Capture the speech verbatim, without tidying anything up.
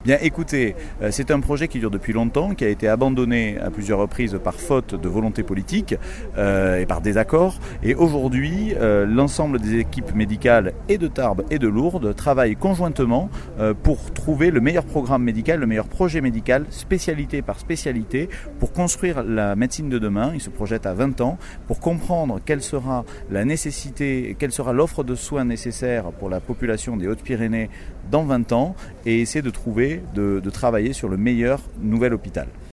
Bien écoutez, euh, c'est un projet qui dure depuis longtemps, qui a été abandonné à plusieurs reprises par faute de volonté politique euh, et par désaccord. Et aujourd'hui, euh, l'ensemble des équipes médicales et de Tarbes et de Lourdes travaillent conjointement euh, pour trouver le meilleur programme médical, le meilleur projet médical, spécialité par spécialité, pour construire la médecine de demain. Ils se projettent à vingt ans pour comprendre quelle sera la nécessité, quelle sera l'offre de soins nécessaire pour la population des Hautes-Pyrénées dans vingt ans et essayer de trouver, de, de travailler sur le meilleur nouvel hôpital.